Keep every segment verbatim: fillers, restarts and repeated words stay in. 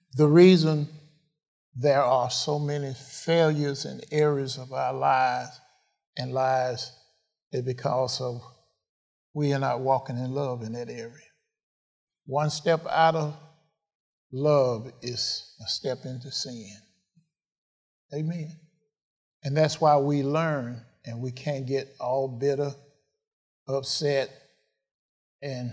The reason there are so many failures in areas of our lives and lives is because of we are not walking in love in that area. One step out of love is a step into sin. Amen. And that's why we learn, and we can't get all bitter, upset, and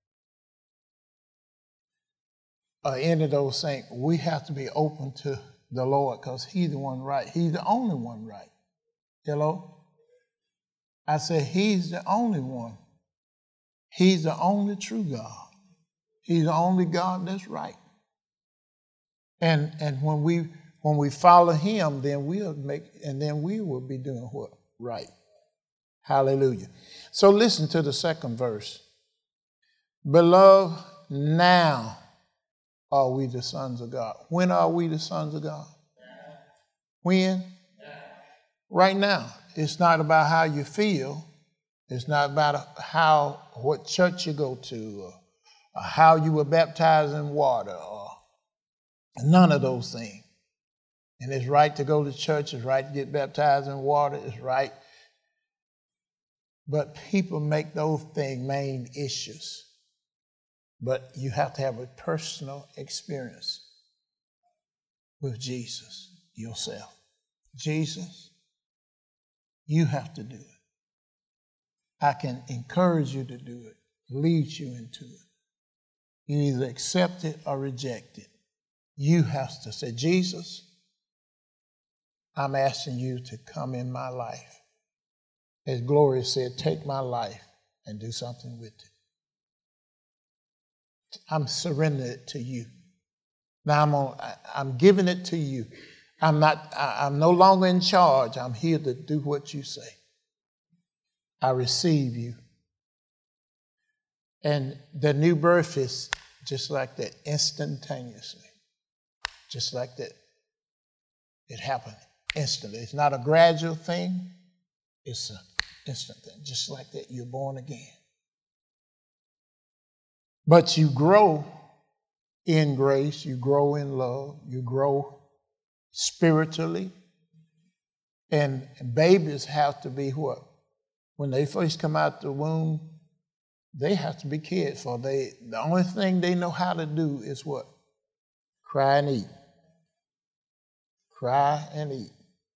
uh, any of those things. We have to be open to the Lord because He's the one right. He's the only one right. Hello? I said He's the only one. He's the only true God. He's the only God that's right. And and when we when we follow Him, then we'll make and then we will be doing what? Right. Hallelujah. So listen to the second verse. Beloved, now are we the sons of God. When are we the sons of God? When? Right now. It's not about how you feel. It's not about how what church you go to or, or how you were baptized in water or none of those things. And it's right to go to church. It's right to get baptized in water. It's right. But people make those things main issues. But you have to have a personal experience with Jesus yourself. Jesus, you have to do it. I can encourage you to do it, lead you into it. You either accept it or reject it. You have to say, Jesus, I'm asking you to come in my life. As Gloria said, take my life and do something with it. I'm surrendering it to you. Now I'm on, I'm giving it to you. I'm not, I'm no longer in charge. I'm here to do what you say. I receive you. And the new birth is just like that, instantaneously. Just like that. It happened instantly. It's not a gradual thing. It's an instant thing. Just like that, you're born again. But you grow in grace, you grow in love, you grow spiritually. And babies have to be what? When they first come out the womb, they have to be cared for. They, the only thing they know how to do is what? Cry and eat. Cry and eat.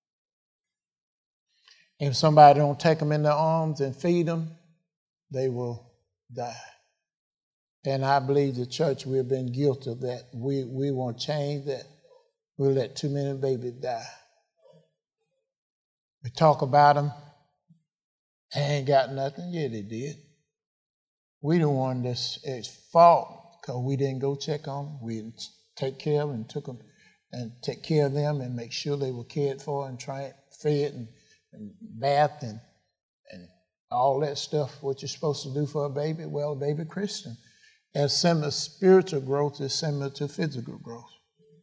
If somebody don't take them in their arms and feed them, they will die. And I believe the church, we've been guilty of that. We, we want to change that. We let too many babies die. We talk about them. They ain't got nothing. Yeah, they did. We the one that's at fault because we didn't go check on them. We didn't take care of them and took them and take care of them and make sure they were cared for and trained, fed and, and bathed and, and all that stuff, what you're supposed to do for a baby. Well, a baby Christian. As similar spiritual growth is similar to physical growth.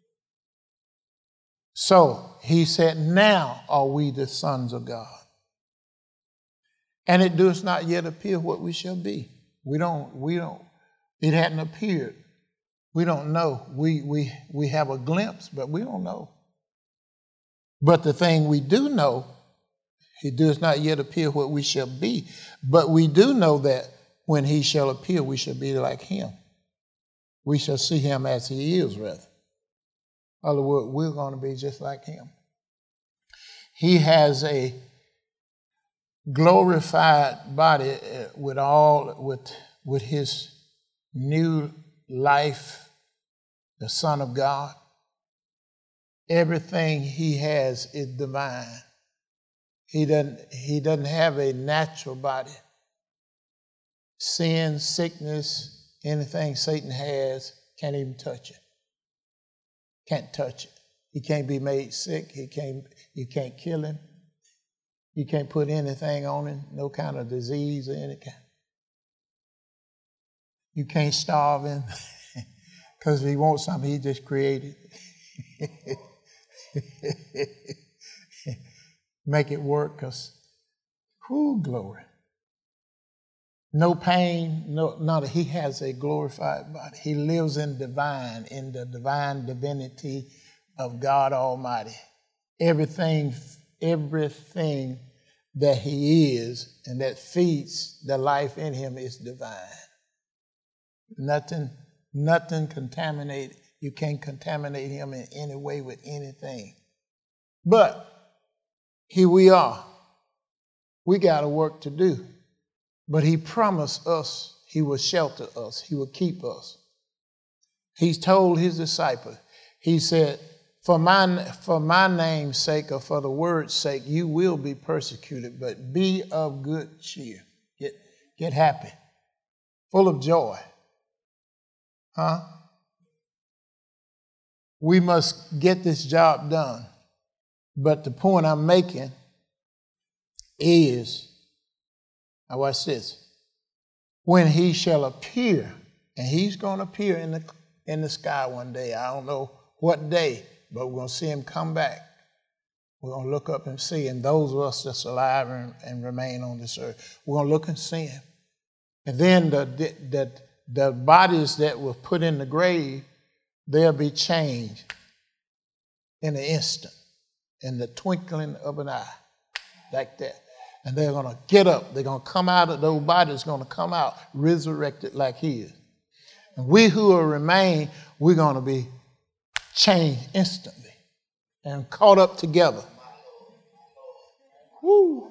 So he said, now are we the sons of God. And it does not yet appear what we shall be. We don't, we don't, it hadn't appeared. We don't know. We, we, we have a glimpse, but we don't know. But the thing we do know, it does not yet appear what we shall be. But we do know that when he shall appear, we shall be like him. We shall see him as he is, rather. In other words, we're going to be just like him. He has a glorified body with all, with, with his new life, the Son of God. Everything he has is divine. He doesn't, he doesn't have a natural body. Sin, sickness, anything Satan has, can't even touch it. Can't touch it. He can't be made sick. He can't, you can't kill him. You can't put anything on him, no kind of disease or any kind. You can't starve him because if he wants something, he just created it. Make it work because, whoo, glory. No pain, no, no, he has a glorified body. He lives in divine, in the divine divinity of God Almighty. Everything, everything that he is and that feeds the life in him is divine. Nothing, nothing contaminated. You can't contaminate him in any way with anything. But here we are. We got a work to do. But he promised us he would shelter us. He would keep us. He's told his disciples, he said, for my, for my name's sake or for the word's sake, you will be persecuted, but be of good cheer. Get, get happy, full of joy. Huh? We must get this job done. But the point I'm making is, now watch this. When he shall appear, and he's going to appear in the in the sky one day. I don't know what day, but we're going to see him come back. We're going to look up and see him. Those of us that's alive and, and remain on this earth, we're going to look and see him. And then the, the, the, the bodies that were put in the grave, they'll be changed in an instant, in the twinkling of an eye, like that. And they're going to get up. They're going to come out of those bodies, going to come out resurrected like he is. And we who will remain, we're going to be changed instantly and caught up together. Woo.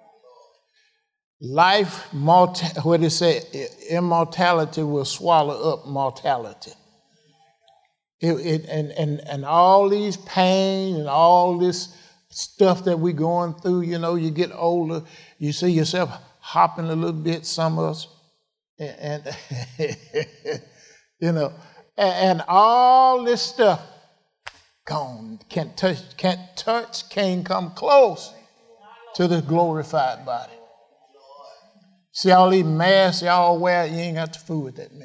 Life, morta- what it say, immortality will swallow up mortality. It, it, and, and, and all these pain and all this stuff that we're going through, you know, you get older, you see yourself hopping a little bit, some of us, and, and you know, and, and all this stuff gone, can't touch, can't touch, can't come close to the glorified body. See all these masks y'all wear, you ain't got to fool with that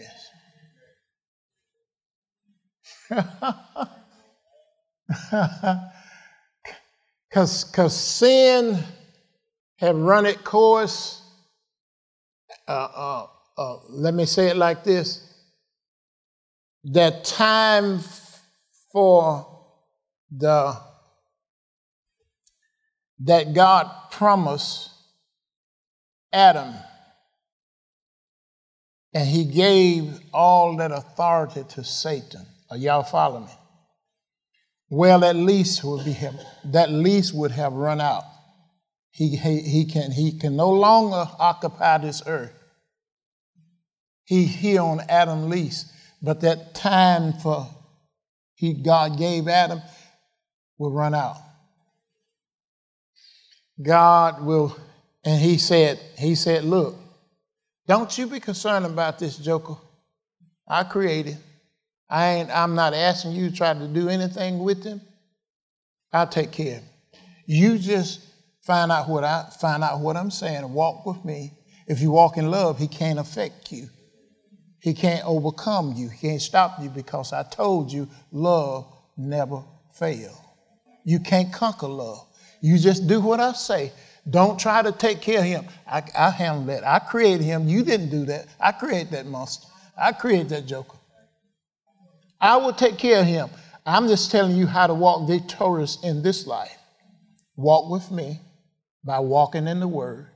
mess. Because because sin had run its course. Uh, uh, uh, let me say it like this. That time for the that God promised Adam, and he gave all that authority to Satan. Are y'all follow me? Well, at least would be him. That lease would have run out. He, he, he can he can no longer occupy this earth. He he on Adam's lease, but that time for he God gave Adam will run out. God will, and he said he said, look, don't you be concerned about this joker. I created. I ain't, I'm not asking you to try to do anything with him. I'll take care of him. You just find out what I find out what I'm saying and walk with me. If you walk in love, he can't affect you. He can't overcome you. He can't stop you because I told you love never fails. You can't conquer love. You just do what I say. Don't try to take care of him. I, I handle that. I created him. You didn't do that. I created that monster. I created that joker. I will take care of him. I'm just telling you how to walk victorious in this life. Walk with me by walking in the Word